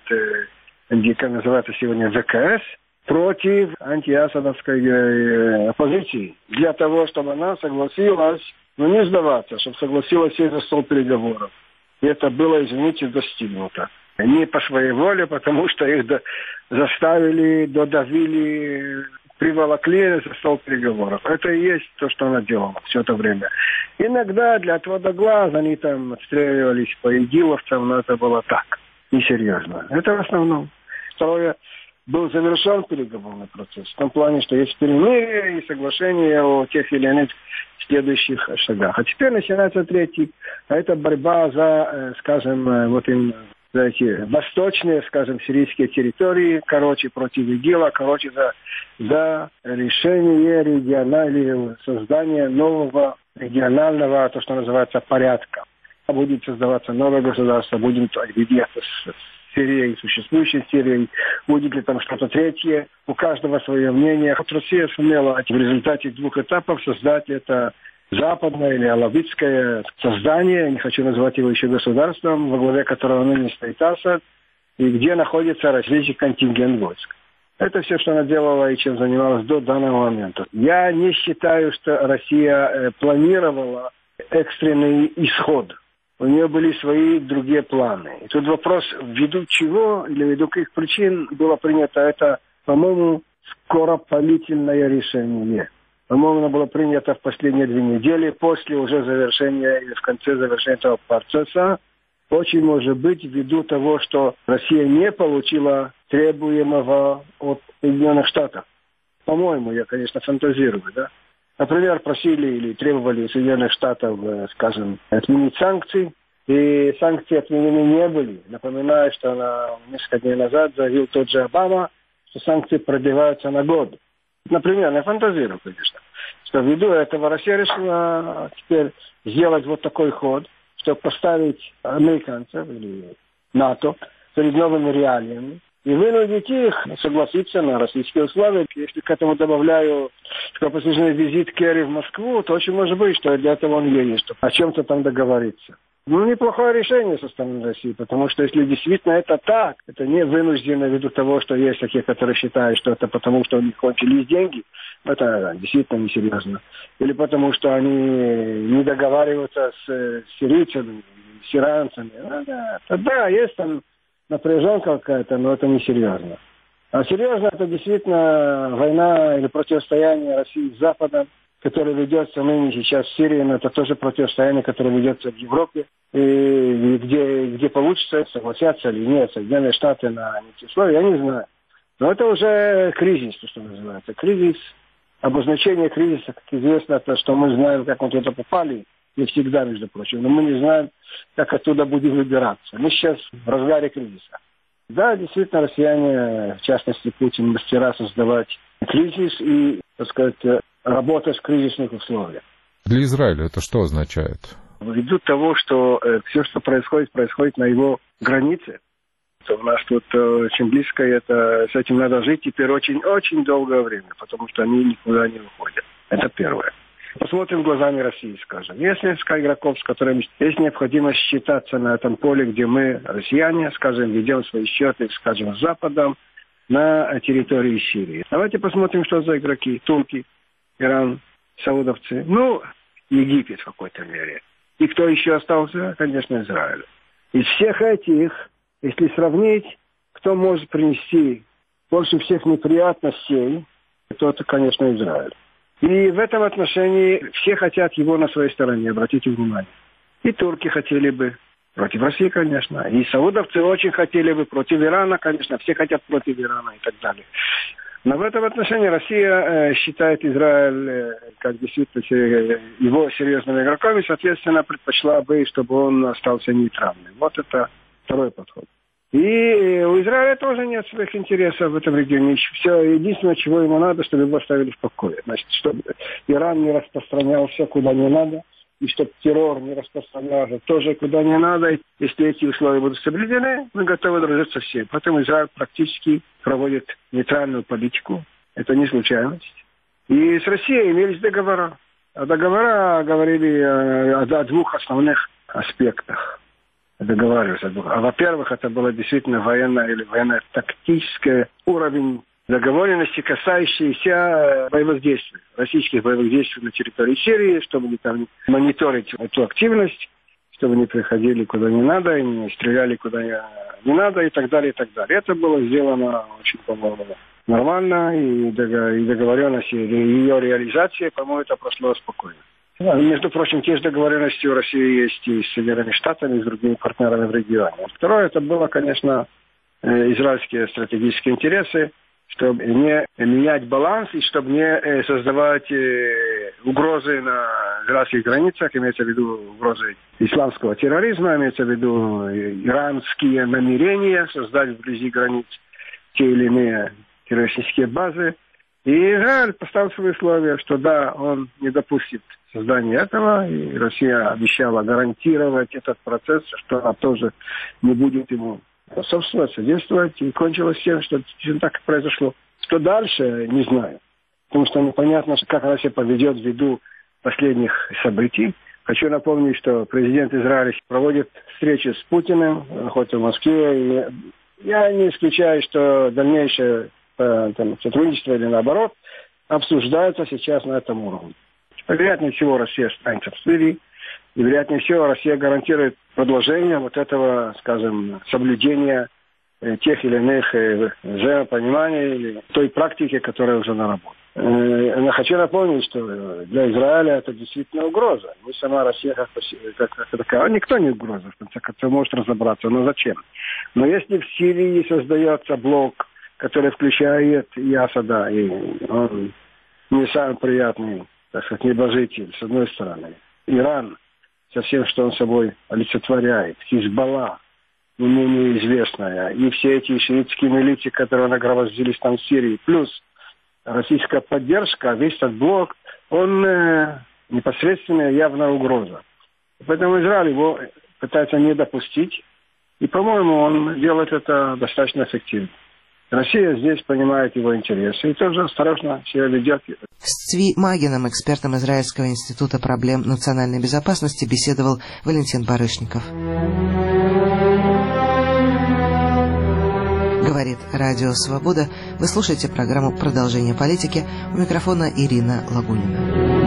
как называется сегодня ВКС, против антиасадовской оппозиции, для того, чтобы она согласилась, не сдаваться, чтобы согласилась сесть за стол переговоров. И это было, извините, достигнуто. Не по своей воле, потому что их заставили, додавили, приволокли за стол переговоров. Это и есть то, что она делала все это время. Иногда для отвода глаз они там отстреливались по игиловцам, но это было так, несерьезно. Это в основном. Второе, был завершен переговорный процесс. В том плане, что есть перемирие и соглашение о тех или иных следующих шагах. А теперь начинается третий. А это борьба за, скажем, вот им, за эти восточные, скажем, сирийские территории, против ИГИЛа, за решение регионального, создание нового регионального, то, что называется, порядка. Будет создаваться новое государство, будет объединяться с Сирией, существующей Сирией, будет ли там что-то третье. У каждого свое мнение. Вот Россия сумела в результате 2 этапов создать это западное или алавитское создание, не хочу называть его еще государством, во главе которого ныне стоит Асад, и где находится российский контингент войск. Это все, что она делала и чем занималась до данного момента. Я не считаю, что Россия планировала экстренный исход. У нее были свои другие планы. И тут вопрос, ввиду чего или ввиду каких причин было принято это, по-моему, скоропалительное решение. По-моему, оно было принято в последние 2 недели, после уже завершения или в конце завершения этого процесса. Очень может быть ввиду того, что Россия не получила требуемого от Соединенных Штатов. По-моему, я, конечно, фантазирую, да. Например, просили или требовали Соединенных Штатов, скажем, отменить санкции, и санкции отменены не были. Напоминаю, что несколько дней назад заявил тот же Обама, что санкции продлеваются на год. Например, я фантазирую, конечно, что ввиду этого Россия решила теперь сделать вот такой ход, чтобы поставить американцев или НАТО перед новыми реалиями. и вынудить их согласиться на российские условия. Если к этому добавляю скоропостижный визит Керри в Москву, то очень может быть, что для этого он едет, чтобы о чем-то там договориться. Ну, неплохое решение со стороны России, потому что если действительно это так, это не вынуждено ввиду того, что есть такие, которые считают, что это потому, что у них кончились деньги, это действительно несерьезно. Или потому, что они не договариваются с сирийцами, с иранцами. Да, есть там напряженка какая-то, но это несерьезно. А серьезно это действительно война или противостояние России с Западом, которое ведется ныне сейчас в Сирии, но это тоже противостояние, которое ведется в Европе, и где получится, согласятся или нет Соединенные Штаты на эти условия, я не знаю. Но это уже кризис, то, что называется. Кризис, обозначение кризиса, как известно, это что мы знаем, как мы туда попали, и всегда, между прочим, но мы не знаем, как оттуда будем выбираться. Мы сейчас в разгаре кризиса. Да, действительно, россияне, в частности, Путин, мастера создавать кризис и, так сказать, работать в кризисных условиях. Для Израиля это что означает? Ввиду того, что все, что происходит на его границе, то у нас тут очень близко, это, с этим надо жить теперь очень-очень долгое время, потому что они никуда не уходят. Это первое. Посмотрим глазами России, скажем. Есть несколько игроков, с которыми есть необходимость считаться на этом поле, где мы, россияне, скажем, ведем свои счеты, скажем, с Западом на территории Сирии. Давайте посмотрим, что за игроки. Турки, Иран, саудовцы, Египет в какой-то мере. И кто еще остался? Конечно, Израиль. Из всех этих, если сравнить, кто может принести больше всех неприятностей, то это, конечно, Израиль. И в этом отношении все хотят его на своей стороне, обратите внимание. И турки хотели бы, против России, конечно, и саудовцы очень хотели бы, против Ирана, конечно, все хотят против Ирана и так далее. Но в этом отношении Россия считает Израиль как действительно его серьезным игроком и, соответственно, предпочла бы, чтобы он остался нейтральным. Вот это второй подход. И у Израиля тоже нет своих интересов в этом регионе. Все единственное, чего ему надо, чтобы его оставили в покое. Значит, чтобы Иран не распространялся куда не надо, и чтобы террор не распространялся тоже куда не надо. Если эти условия будут соблюдены, мы готовы дружить со всеми. Поэтому Израиль практически проводит нейтральную политику. Это не случайность. И с Россией имелись договора. А договора говорили о двух основных аспектах. Договаривались. Во-первых, это было действительно военное или военно-тактический уровень договоренности, касающийся боевых действий, российских боевых действий на территории Сирии, чтобы там мониторить эту активность, чтобы не приходили куда не надо, и не стреляли куда не надо, и так далее, и так далее. Это было сделано очень, по-моему, нормально, и договоренность, и ее реализация, по-моему, это прошло спокойно. Между прочим, те же договоренности у России есть и с Соединенными Штатами, и с другими партнерами в регионе. Второе, это было, конечно, израильские стратегические интересы, чтобы не менять баланс и чтобы не создавать угрозы на израильских границах, имеется в виду угрозы исламского терроризма, имеется в виду иранские намерения создать вблизи границ те или иные террористические базы. И Израиль поставил свои условия, что да, он не допустит создания этого, и Россия обещала гарантировать этот процесс, что она тоже не будет ему способствовать, содействовать, и кончилось тем, что так и произошло. Что дальше, не знаю, потому что непонятно, как Россия поведет ввиду последних событий. Хочу напомнить, что президент Израиля проводит встречи с Путиным, находится в Москве, и я не исключаю, что дальнейшее сотрудничество или наоборот обсуждается сейчас на этом уровне. Вероятнее всего Россия останется в Сирии, и вероятнее всего Россия гарантирует продолжение вот этого, скажем, соблюдения тех или иных взаимопониманий или той практики, которая уже наработана. Я хочу напомнить, что для Израиля это действительно угроза. Не сама Россия как такая. Никто не угроза, в конце концов, может разобраться. Но зачем? Но если в Сирии создается блок, который включает и Асада, и он не самый приятный, так сказать, небожитель, с одной стороны. Иран, со всем, что он собой олицетворяет, Хизбалла, не менее известная, и все эти шиитские милиции, которые нагромоздились там в Сирии, плюс российская поддержка, весь этот блок, он непосредственная явная угроза. Поэтому Израиль его пытается не допустить, и, по-моему, он делает это достаточно эффективно. Россия здесь понимает его интересы и тоже осторожно себя ведет. С Цви Магином, экспертом Израильского института проблем национальной безопасности, беседовал Валентин Барышников. Говорит Радио Свобода. Вы слушаете программу «Продолжение политики». У микрофона Ирина Лагунина.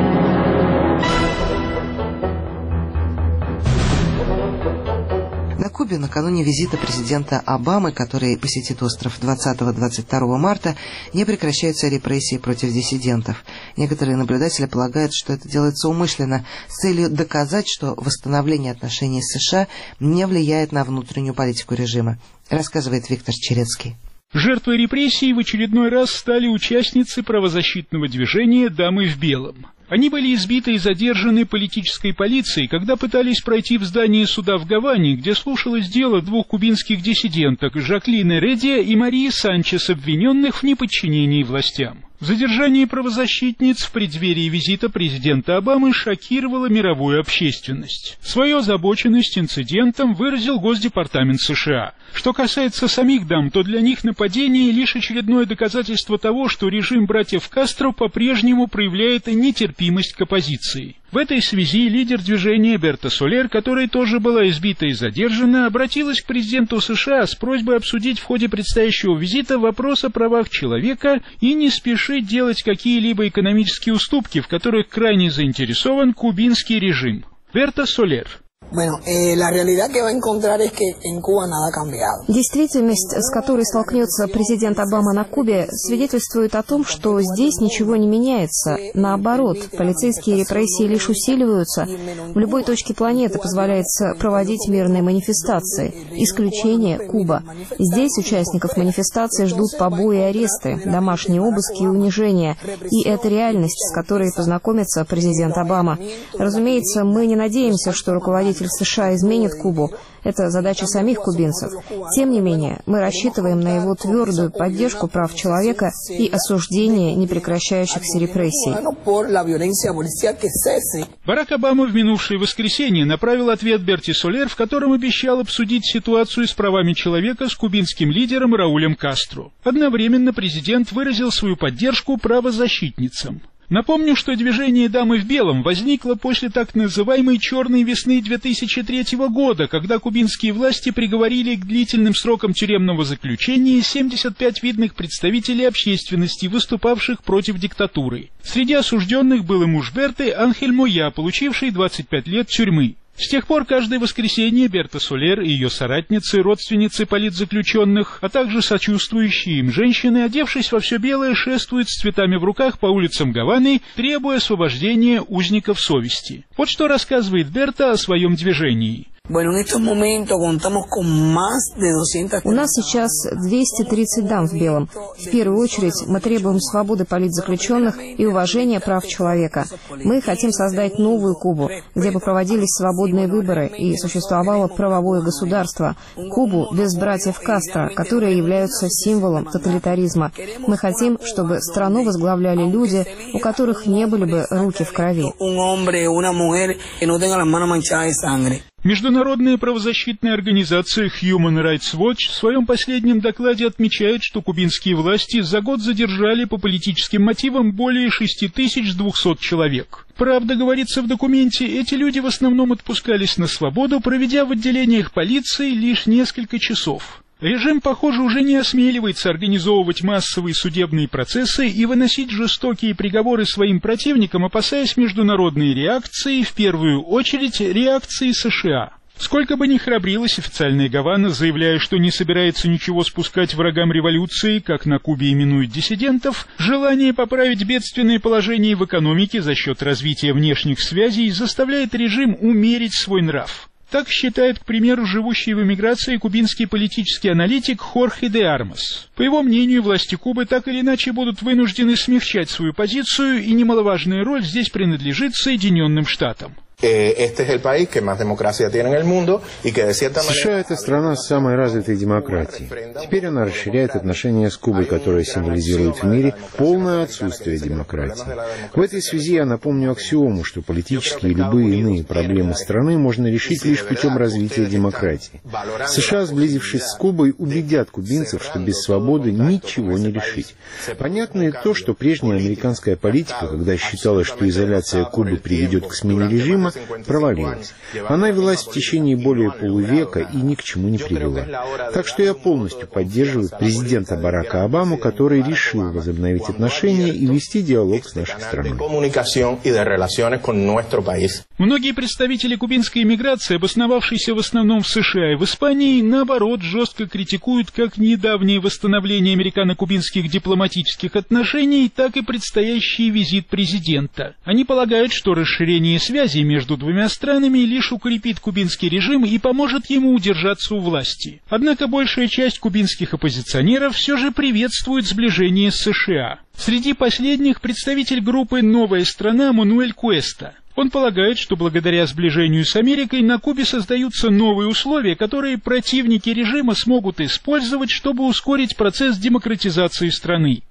На Кубе накануне визита президента Обамы, который посетит остров 20-22 марта, не прекращаются репрессии против диссидентов. Некоторые наблюдатели полагают, что это делается умышленно, с целью доказать, что восстановление отношений с США не влияет на внутреннюю политику режима, рассказывает Виктор Черецкий. Жертвой репрессий в очередной раз стали участницы правозащитного движения «Дамы в белом». Они были избиты и задержаны политической полицией, когда пытались пройти в здание суда в Гаване, где слушалось дело двух кубинских диссиденток Жаклин Эредия и Марии Санчес, обвиненных в неподчинении властям. Задержание правозащитниц в преддверии визита президента Обамы шокировало мировую общественность. Свою озабоченность инцидентом выразил Госдепартамент США. Что касается самих дам, то для них нападение лишь очередное доказательство того, что режим братьев Кастро по-прежнему проявляет нетерпимость к оппозиции. В этой связи лидер движения Берта Солер, которая тоже была избита и задержана, обратилась к президенту США с просьбой обсудить в ходе предстоящего визита вопрос о правах человека и не спешить делать какие-либо экономические уступки, в которых крайне заинтересован кубинский режим. Берта Солер. Действительность, с которой столкнется президент Обама на Кубе, свидетельствует о том, что здесь ничего не меняется. Наоборот, полицейские репрессии лишь усиливаются. В любой точке планеты позволяется проводить мирные манифестации. Исключение – Куба. Здесь участников манифестаций ждут побои и аресты, домашние обыски и унижения. И это реальность, с которой познакомится президент Обама. Разумеется, мы не надеемся, что руководитель США изменит Кубу. Это задача самих кубинцев. Тем не менее, мы рассчитываем на его твердую поддержку прав человека и осуждение непрекращающихся репрессий. Барак Обама в минувшее воскресенье направил ответ Берти Солер, в котором обещал обсудить ситуацию с правами человека с кубинским лидером Раулем Кастро. Одновременно президент выразил свою поддержку правозащитницам. Напомню, что движение «Дамы в белом» возникло после так называемой «черной весны» 2003 года, когда кубинские власти приговорили к длительным срокам тюремного заключения 75 видных представителей общественности, выступавших против диктатуры. Среди осужденных был и муж Берты Анхель Моя, получивший 25 лет тюрьмы. С тех пор каждое воскресенье Берта Солер и ее соратницы, родственницы политзаключенных, а также сочувствующие им женщины, одевшись во все белое, шествуют с цветами в руках по улицам Гаваны, требуя освобождения узников совести. Вот что рассказывает Берта о своем движении. У нас сейчас 230 дам в белом. В первую очередь мы требуем свободы политзаключенных и уважения прав человека. Мы хотим создать новую Кубу, где бы проводились свободные выборы и существовало правовое государство. Кубу без братьев Кастро, которые являются символом тоталитаризма. Мы хотим, чтобы страну возглавляли люди, у которых не были бы руки в крови. Международная правозащитная организация Human Rights Watch в своем последнем докладе отмечает, что кубинские власти за год задержали по политическим мотивам более 6200 человек. Правда, говорится в документе, эти люди в основном отпускались на свободу, проведя в отделениях полиции лишь несколько часов. Режим, похоже, уже не осмеливается организовывать массовые судебные процессы и выносить жестокие приговоры своим противникам, опасаясь международной реакции, в первую очередь реакции США. Сколько бы ни храбрилась официальная Гавана, заявляя, что не собирается ничего спускать врагам революции, как на Кубе именуют диссидентов, желание поправить бедственное положение в экономике за счет развития внешних связей заставляет режим умерить свой нрав. Так считает, к примеру, живущий в эмиграции кубинский политический аналитик Хорхе де Армас. По его мнению, власти Кубы так или иначе будут вынуждены смягчать свою позицию, и немаловажная роль здесь принадлежит Соединенным Штатам. США — это страна с самой развитой демократией. Теперь она расширяет отношения с Кубой, которая символизирует в мире полное отсутствие демократии. В этой связи я напомню аксиому, что политические и любые иные проблемы страны можно решить лишь путем развития демократии. США, сблизившись с Кубой, убедят кубинцев, что без свободы ничего не решить. Понятно и то, что прежняя американская политика, когда считалось, что изоляция Кубы приведет к смене режима, провалилась. Она велась в течение более полувека и ни к чему не привела. Так что я полностью поддерживаю президента Барака Обаму, который решил возобновить отношения и вести диалог с нашей страной. Многие представители кубинской эмиграции, обосновавшиеся в основном в США и в Испании, наоборот, жестко критикуют как недавнее восстановление американо-кубинских дипломатических отношений, так и предстоящий визит президента. Они полагают, что расширение связей между двумя странами лишь укрепит кубинский режим и поможет ему удержаться у власти. Однако большая часть кубинских оппозиционеров все же приветствует сближение с США. Среди последних представитель группы «Новая страна» Мануэль Куэста. Он полагает, что благодаря сближению с Америкой на Кубе создаются новые условия, которые противники режима смогут использовать, чтобы ускорить процесс демократизации страны.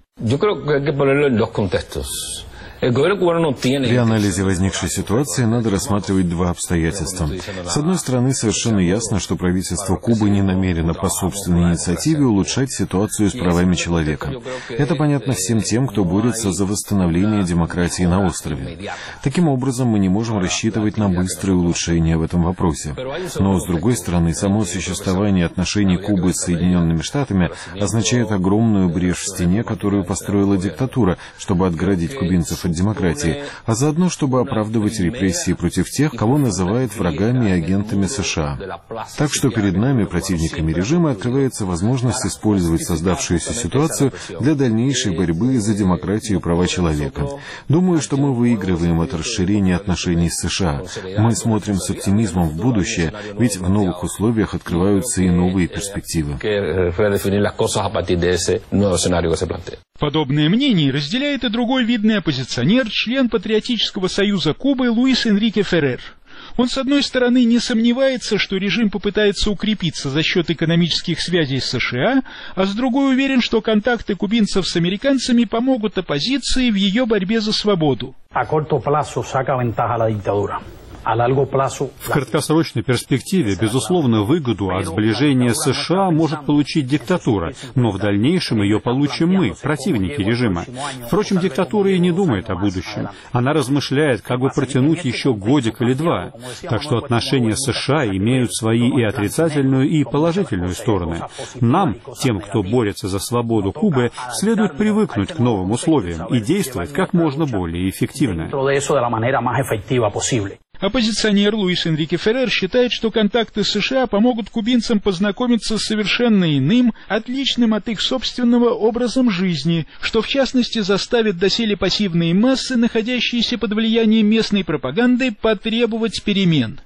При анализе возникшей ситуации надо рассматривать два обстоятельства. С одной стороны, совершенно ясно, что правительство Кубы не намерено по собственной инициативе улучшать ситуацию с правами человека. Это понятно всем тем, кто борется за восстановление демократии на острове. Таким образом, мы не можем рассчитывать на быстрое улучшение в этом вопросе. Но, с другой стороны, само существование отношений Кубы с Соединенными Штатами означает огромную брешь в стене, которую построила диктатура, чтобы отгородить кубинцев от демократии, а заодно, чтобы оправдывать репрессии против тех, кого называют врагами и агентами США. Так что перед нами, противниками режима, открывается возможность использовать создавшуюся ситуацию для дальнейшей борьбы за демократию и права человека. Думаю, что мы выигрываем это расширение отношений с США. Мы смотрим с оптимизмом в будущее, ведь в новых условиях открываются и новые перспективы. Подобное мнение разделяет и другой видный оппозиционер, член Патриотического союза Кубы Луис Энрике Феррер. Он, с одной стороны, не сомневается, что режим попытается укрепиться за счет экономических связей с США, а с другой уверен, что контакты кубинцев с американцами помогут оппозиции в ее борьбе за свободу. В краткосрочной перспективе, безусловно, выгоду от сближения с США может получить диктатура, но в дальнейшем ее получим мы, противники режима. Впрочем, диктатура и не думает о будущем. Она размышляет, как бы протянуть еще годик или два. Так что отношения с США имеют свои и отрицательную, и положительную стороны. Нам, тем, кто борется за свободу Кубы, следует привыкнуть к новым условиям и действовать как можно более эффективно. Оппозиционер Луис Энрике Феррер считает, что контакты с США помогут кубинцам познакомиться с совершенно иным, отличным от их собственного образом жизни, что в частности заставит доселе пассивные массы, находящиеся под влиянием местной пропаганды, потребовать перемен.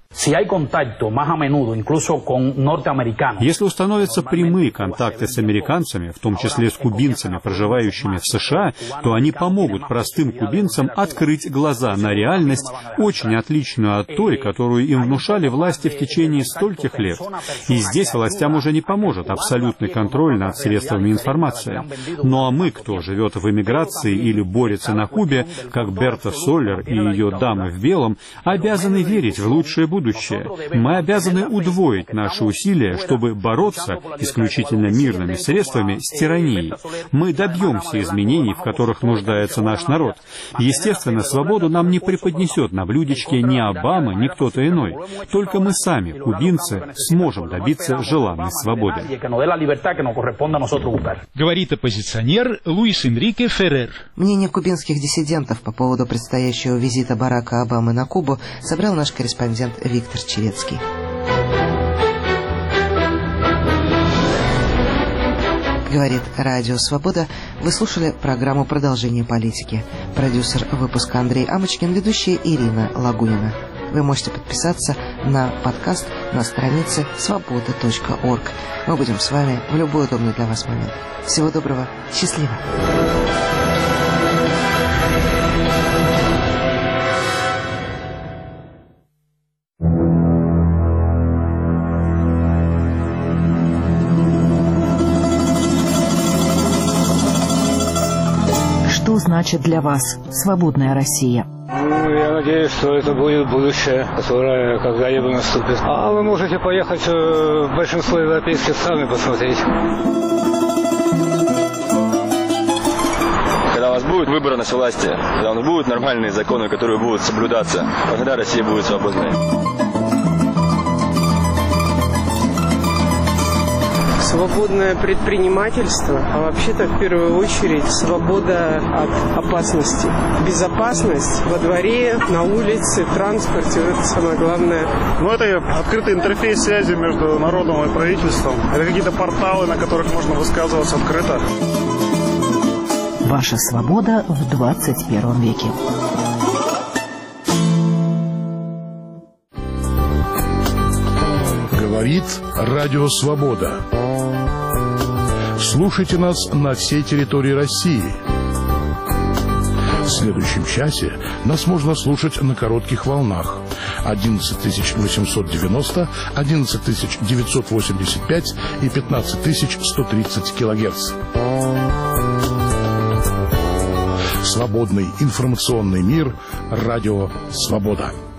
Если установятся прямые контакты с американцами, в том числе с кубинцами, проживающими в США, то они помогут простым кубинцам открыть глаза на реальность, очень отличную от той, которую им внушали власти в течение стольких лет. И здесь властям уже не поможет абсолютный контроль над средствами информации. Ну а мы, кто живет в эмиграции или борется на Кубе, как Берта Соллер и ее дамы в белом, обязаны верить в лучшее будущее. Мы обязаны удвоить наши усилия, чтобы бороться исключительно мирными средствами с тиранией. Мы добьемся изменений, в которых нуждается наш народ. Естественно, свободу нам не преподнесет на блюдечке ни Обама, ни кто-то иной. Только мы сами, кубинцы, сможем добиться желанной свободы. Говорит оппозиционер Луис Энрике Феррер. Мнение кубинских диссидентов по поводу предстоящего визита Барака Обамы на Кубу собрал наш корреспондент Виктор Черецкий. Говорит Радио Свобода. Вы слушали программу «Продолжение политики». Продюсер выпуска Андрей Амочкин, ведущая Ирина Лагунина. Вы можете подписаться на подкаст на странице svoboda.org. Мы будем с вами в любой удобный для вас момент. Всего доброго. Счастливо. значит для вас свободная Россия? Я надеюсь, что это будет будущее, которое когда-либо наступит. А вы можете поехать в большинство европейских стран и посмотреть. Когда у вас будет выборность власти, когда у нас будут нормальные законы, которые будут соблюдаться, тогда Россия будет свободной. Свободное предпринимательство, а вообще-то в первую очередь свобода от опасности. Безопасность во дворе, на улице, в транспорте, это самое главное. Это открытый интерфейс связи между народом и правительством. Это какие-то порталы, на которых можно высказываться открыто. Ваша свобода в 21 веке. Говорит Радио Свобода. Слушайте нас на всей территории России. В следующем часе нас можно слушать на коротких волнах 11890, 11985 и 15130 килогерц. Свободный информационный мир. Радио Свобода.